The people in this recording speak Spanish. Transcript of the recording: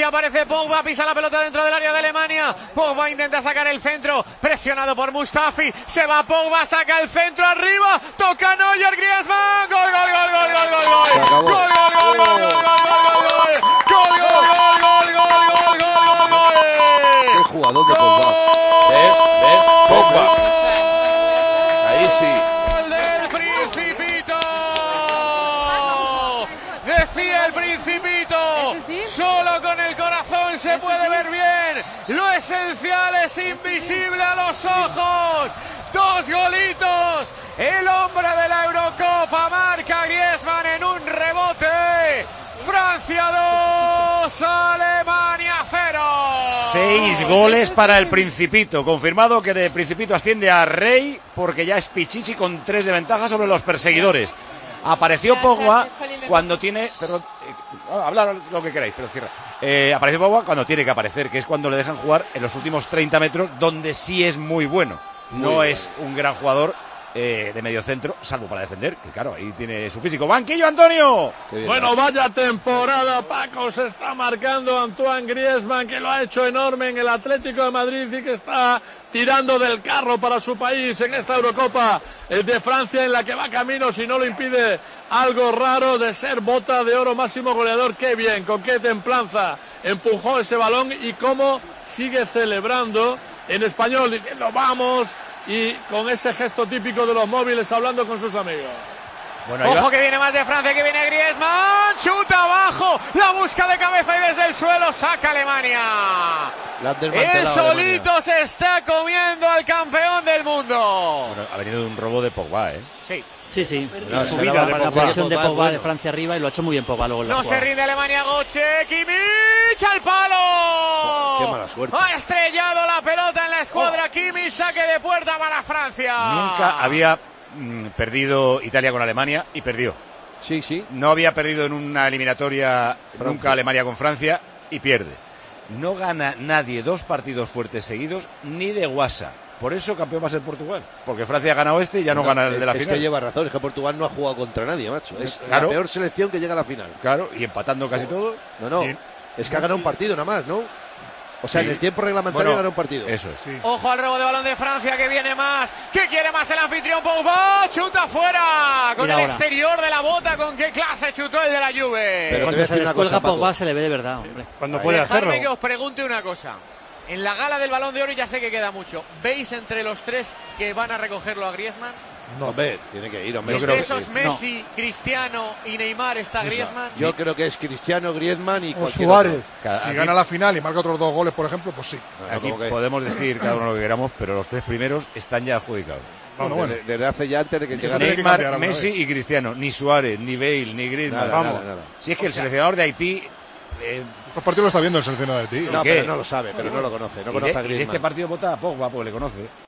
aparece Pogba, pisa la pelota dentro del área de Alemania. Pogba intenta sacar el centro, presionado por Mustafi. Se va Pogba, saca el centro arriba, toca Neuer, Griezmann. Gol, gol, gol, gol, gol, gol, gol. Gol, gol, gol, gol, gol, gol, gol, gol. Qué jugador de Pogba. ¿Ves? Pogba. Ahí sí. ¡Gol del Principito! Decía el Principito, solo con el corazón se puede ver bien. Lo esencial es invisible a los ojos. 2 golitos. El hombre de la Eurocopa marca Griezmann en un rebote. Francia 2, Alemania 0. 6 goles para el Principito. Confirmado que el Principito asciende a Rey porque ya es Pichichi con 3 de ventaja sobre los perseguidores. Apareció Pogba cuando tiene... Perdón, hablar lo que queráis, pero cierra. Apareció Pogba cuando tiene que aparecer, que es cuando le dejan jugar en los últimos 30 metros, donde sí es muy bueno. No es un gran jugador de medio centro, salvo para defender, que claro, ahí tiene su físico. ¡Banquillo, Antonio! Bueno, vaya temporada, Paco, se está marcando Antoine Griezmann, que lo ha hecho enorme en el Atlético de Madrid y que está tirando del carro para su país en esta Eurocopa de Francia, en la que va camino, si no lo impide algo raro, de ser bota de oro máximo goleador. Qué bien, con qué templanza empujó ese balón y cómo sigue celebrando en español, diciendo vamos, y con ese gesto típico de los móviles hablando con sus amigos. Bueno, ojo que viene más de Francia, que viene Griezmann, chuta abajo, la busca de cabeza y desde el suelo saca Alemania. El solito Alemania. Se está comiendo al campeón del mundo. Bueno, ha venido de un robo de Pogba, ¿eh? Sí. Sí. La subida de la presión de Pogba de Francia arriba y lo ha hecho muy bien Pogba luego en la jugada. Se rinde Alemania, Götze, Kimmich al palo. Qué mala suerte. Ha estrellado la pelota en la escuadra Kimmich, saque de puerta para Francia. Nunca había perdido Italia con Alemania y perdió. Sí. No había perdido en una eliminatoria nunca Alemania con Francia y pierde. No gana nadie 2 partidos fuertes seguidos ni de guasa. Por eso campeón va a ser Portugal. Porque Francia ha ganado y ya no gana el de la final. Es que lleva razón, es que Portugal no ha jugado contra nadie, macho. Es la peor selección que llega a la final. Claro, y empatando casi todo. No. Es que ha ganado un partido nada más, ¿no? O sea, en el tiempo reglamentario ganó un partido. Eso es. Sí. Ojo al robo de balón de Francia, que viene más. ¿Qué quiere más el anfitrión? Pogba, chuta fuera. Con el exterior de la bota, con qué clase chutó el de la Juve. Pero cuando se descuelga Pogba se le ve de verdad, hombre. Cuando puede hacerlo. Dejadme que os pregunte una cosa. En la gala del Balón de Oro ya sé que queda mucho. ¿Veis entre los 3 que van a recogerlo a Griezmann? No, hombre, tiene que ir, hombre. Entre esos Messi, Cristiano y Neymar está Griezmann. Yo creo que es Cristiano, Griezmann y Suárez. Otro. Si gana la final y marca otros 2 goles, por ejemplo, pues sí. Aquí podemos decir cada uno lo que queramos, pero los 3 primeros están ya adjudicados. Bueno. Desde hace ya antes de que llegara Neymar, Messi y Cristiano. Ni Suárez, ni Bale, ni Griezmann. Nada. Si es que el seleccionador de Haití... Estos partidos lo está viendo el seleccionador de Haití. No, pero no lo sabe, pero no lo conoce. No conoce a Griezmann. Y este partido vota a Pogba, pues le conoce.